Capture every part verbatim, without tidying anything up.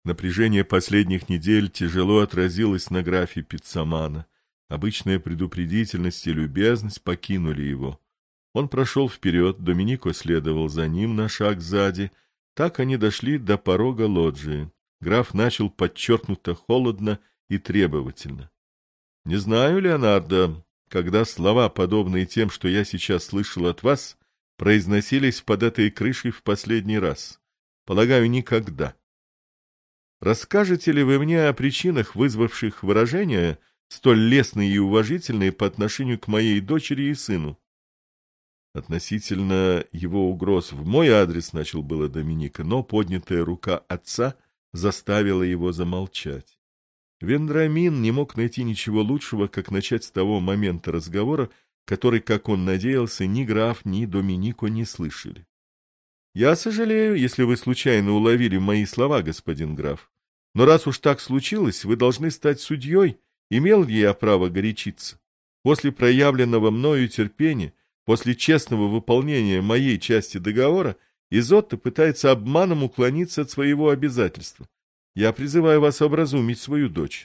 Напряжение последних недель тяжело отразилось на графе Пиццамана. Обычная предупредительность и любезность покинули его. Он прошел вперед, Доминико следовал за ним на шаг сзади. Так они дошли до порога лоджии. Граф начал подчеркнуто холодно и требовательно. — Не знаю, Леонардо, когда слова, подобные тем, что я сейчас слышал от вас, произносились под этой крышей в последний раз. Полагаю, никогда. Расскажете ли вы мне о причинах, вызвавших выражения, столь лестные и уважительные по отношению к моей дочери и сыну? Относительно его угроз в мой адрес начал было Доминика, но поднятая рука отца заставила его замолчать. Вендрамин не мог найти ничего лучшего, как начать с того момента разговора, который, как он надеялся, ни граф, ни Доминико не слышали. — Я сожалею, если вы случайно уловили мои слова, господин граф. Но раз уж так случилось, вы должны стать судьей. Имел ли я право горячиться? После проявленного мною терпения, после честного выполнения моей части договора, Изотто пытается обманом уклониться от своего обязательства. Я призываю вас образумить свою дочь.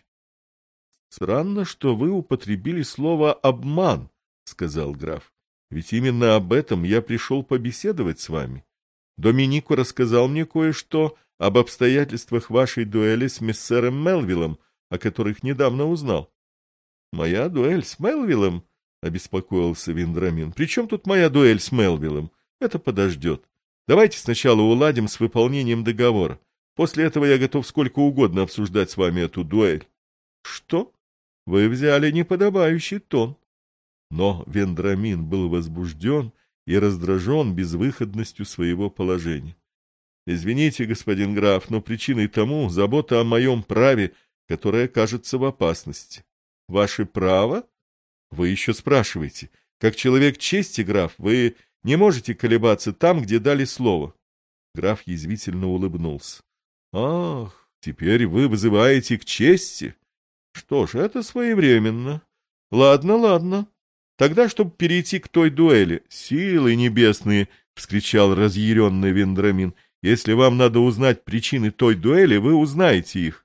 — Странно, что вы употребили слово «обман», — сказал граф. — Ведь именно об этом я пришел побеседовать с вами. Доминико рассказал мне кое-что об обстоятельствах вашей дуэли с мессером Мелвиллом, о которых недавно узнал. — Моя дуэль с Мелвиллом? — обеспокоился Вендрамин. — При чем тут моя дуэль с Мелвиллом? Это подождет. Давайте сначала уладим с выполнением договора. После этого я готов сколько угодно обсуждать с вами эту дуэль. — Что? Вы взяли неподобающий тон. Но Вендрамин был возбужден и раздражен безвыходностью своего положения. — Извините, господин граф, но причиной тому забота о моем праве, которое кажется в опасности. — Ваше право? Вы еще спрашиваете. Как человек чести, граф, вы не можете колебаться там, где дали слово. Граф язвительно улыбнулся. — Ах, теперь вы вызываете к чести? Что ж, это своевременно. Ладно, ладно. Тогда, чтобы перейти к той дуэли. — Силы небесные! — вскричал разъяренный Вендрамин. — Если вам надо узнать причины той дуэли, вы узнаете их.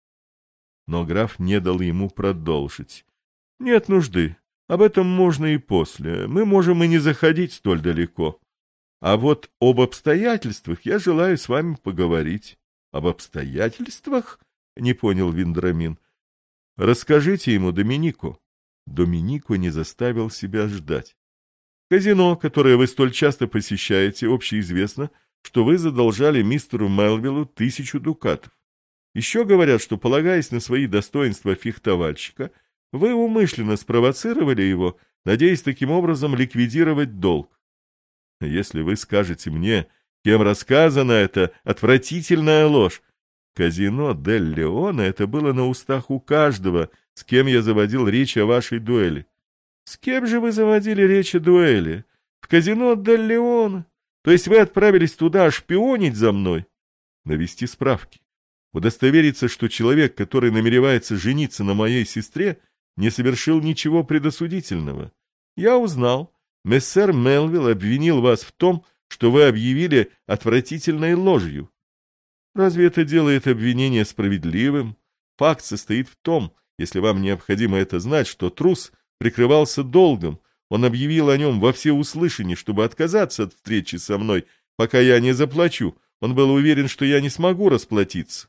Но граф не дал ему продолжить. — Нет нужды. Об этом можно и после. Мы можем и не заходить столь далеко. А вот об обстоятельствах я желаю с вами поговорить. — Об обстоятельствах? — не понял Вендрамин. — Расскажите ему, Доминико. Доминико не заставил себя ждать. — Казино, которое вы столь часто посещаете, общеизвестно, что вы задолжали мистеру Мелвиллу тысячу дукатов. Еще говорят, что, полагаясь на свои достоинства фехтовальщика, вы умышленно спровоцировали его, надеясь таким образом ликвидировать долг. Если вы скажете мне, кем рассказана эта отвратительная ложь, казино Дель Леона — это было на устах у каждого, с кем я заводил речь о вашей дуэли. С кем же вы заводили речь о дуэли? В казино Дель Леона? То есть вы отправились туда шпионить за мной? Навести справки. Удостовериться, что человек, который намеревается жениться на моей сестре, не совершил ничего предосудительного. Я узнал. Мессер Мелвилл обвинил вас в том, что вы объявили отвратительной ложью. Разве это делает обвинение справедливым? Факт состоит в том, если вам необходимо это знать, что трус прикрывался долгом. Он объявил о нем во всеуслышание, чтобы отказаться от встречи со мной, пока я не заплачу. Он был уверен, что я не смогу расплатиться.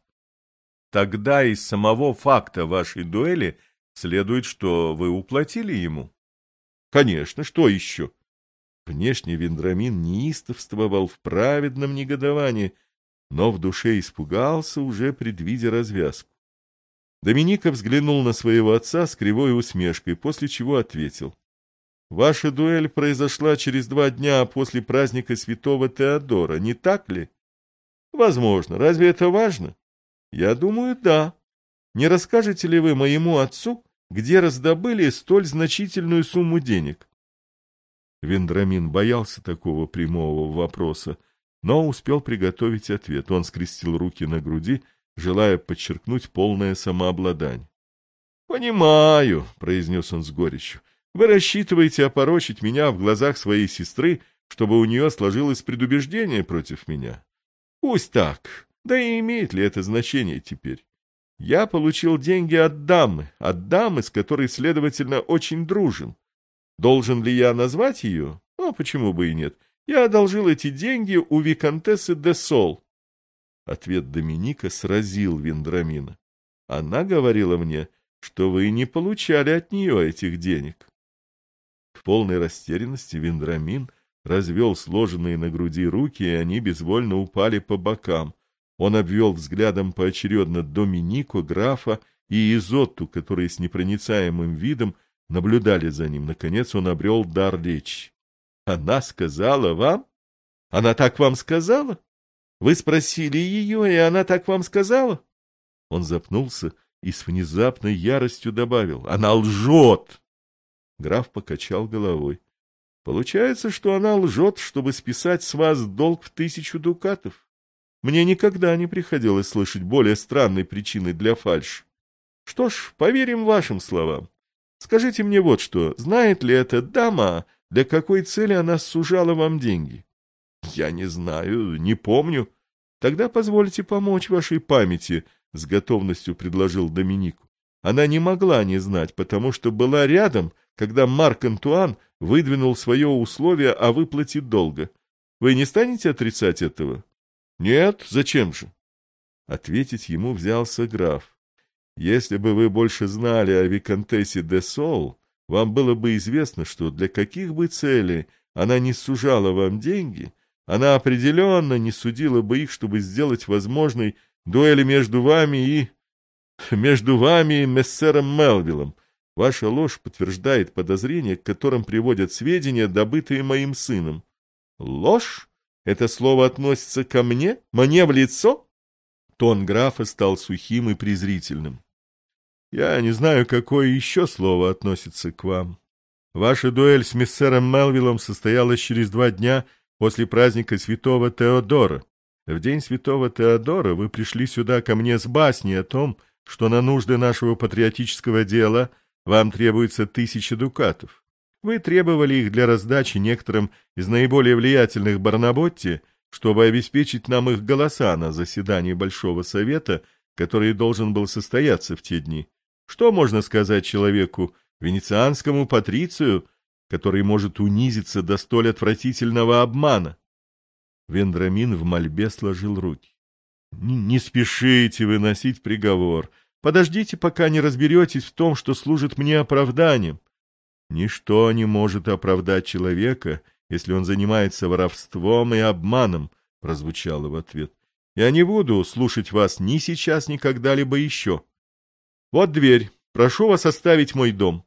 Тогда из самого факта вашей дуэли следует, что вы уплатили ему. Конечно, что еще? Внешне Вендрамин неистовствовал в праведном негодовании, но в душе испугался, уже предвидя развязку. Доминико взглянул на своего отца с кривой усмешкой, после чего ответил. — Ваша дуэль произошла через два дня после праздника святого Теодора, не так ли? — Возможно. Разве это важно? — Я думаю, да. Не расскажете ли вы моему отцу, где раздобыли столь значительную сумму денег? Вендрамин боялся такого прямого вопроса, но успел приготовить ответ. Он скрестил руки на груди, желая подчеркнуть полное самообладание. — Понимаю, — произнес он с горечью. — Вы рассчитываете опорочить меня в глазах своей сестры, чтобы у нее сложилось предубеждение против меня. Пусть так, Да и имеет ли это значение теперь? Я получил деньги от дамы, от дамы, с которой, следовательно, очень дружен. Должен ли я назвать ее? Ну, почему бы и нет. Я одолжил эти деньги у виконтессы де Сол. Ответ Доминика сразил Вендрамина. Она говорила мне, что вы не получали от нее этих денег. В полной растерянности Вендрамин развел сложенные на груди руки, и они безвольно упали по бокам. Он обвел взглядом поочередно Доминику, графа и Изотту, которые с непроницаемым видом наблюдали за ним. Наконец он обрел дар речи. — Она сказала вам? Она так вам сказала? Вы спросили ее, и она так вам сказала? Он запнулся и с внезапной яростью добавил: — Она лжет! Граф покачал головой. — Получается, что она лжет, чтобы списать с вас долг в тысячу дукатов. Мне никогда не приходилось слышать более странной причины для фальши. Что ж, поверим вашим словам. Скажите мне вот что, знает ли эта дама, для какой цели она сужала вам деньги? — Я не знаю, не помню. — Тогда позвольте помочь вашей памяти, — с готовностью предложил Доминику. Она не могла не знать, потому что была рядом, когда Марк Антуан выдвинул свое условие о выплате долга. Вы не станете отрицать этого? — Нет, зачем же? Ответить ему взялся граф. Если бы вы больше знали о виконтессе де Сол, вам было бы известно, что для каких бы целей она не сужала вам деньги, она определенно не судила бы их, чтобы сделать возможной дуэли между вами и... между вами и мессером Мелвиллом. Ваша ложь подтверждает подозрения, к которым приводят сведения, добытые моим сыном. Ложь? Это слово относится ко мне? Мне в лицо? Тон графа стал сухим и презрительным. Я не знаю, какое еще слово относится к вам. Ваша дуэль с мессером Мелвиллом состоялась через два дня после праздника святого Теодора. В день святого Теодора вы пришли сюда ко мне с басней о том, что на нужды нашего патриотического дела вам требуется тысяча дукатов. Вы требовали их для раздачи некоторым из наиболее влиятельных Барнаботти, чтобы обеспечить нам их голоса на заседании Большого Совета, который должен был состояться в те дни. Что можно сказать человеку, венецианскому патрицию, который может унизиться до столь отвратительного обмана? Вендрамин в мольбе сложил руки. Не, не спешите выносить приговор. Подождите, пока не разберетесь в том, что служит мне оправданием. Ничто не может оправдать человека, если он занимается воровством и обманом, — прозвучало в ответ. Я не буду слушать вас ни сейчас, ни когда-либо еще. Вот дверь. Прошу вас оставить мой дом.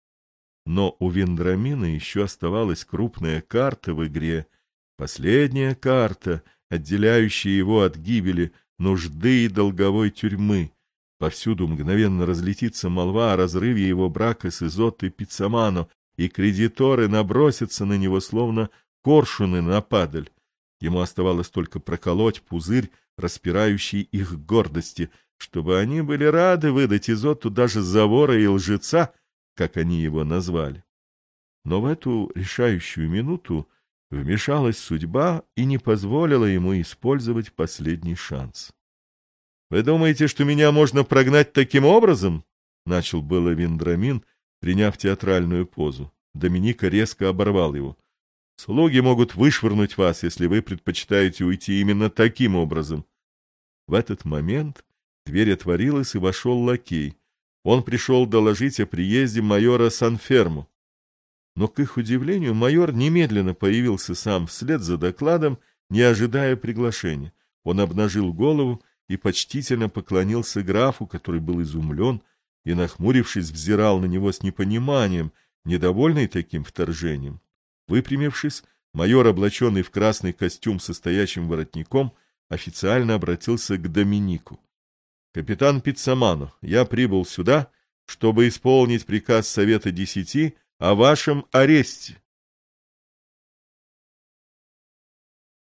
Но у Вендрамина еще оставалась крупная карта в игре, последняя карта, отделяющая его от гибели, нужды и долговой тюрьмы. Повсюду мгновенно разлетится молва о разрыве его брака с Изоттой Пиццамано, и кредиторы набросятся на него, словно коршуны на падаль. Ему оставалось только проколоть пузырь, распирающий их гордости, чтобы они были рады выдать Изотту даже за вора и лжеца, как они его назвали. Но в эту решающую минуту вмешалась судьба и не позволила ему использовать последний шанс. — Вы думаете, что меня можно прогнать таким образом? — начал было Вендрамин, приняв театральную позу. Доминика резко оборвал его. — Слуги могут вышвырнуть вас, если вы предпочитаете уйти именно таким образом. В этот момент дверь отворилась, и вошел лакей. Он пришел доложить о приезде майора Санфермо. Но, к их удивлению, майор немедленно появился сам вслед за докладом, не ожидая приглашения. Он обнажил голову и почтительно поклонился графу, который был изумлен и, нахмурившись, взирал на него с непониманием, недовольный таким вторжением. Выпрямившись, майор, облаченный в красный костюм со стоячим воротником, официально обратился к Доминику. — Капитан Пиццамано, я прибыл сюда, чтобы исполнить приказ Совета Десяти о вашем аресте.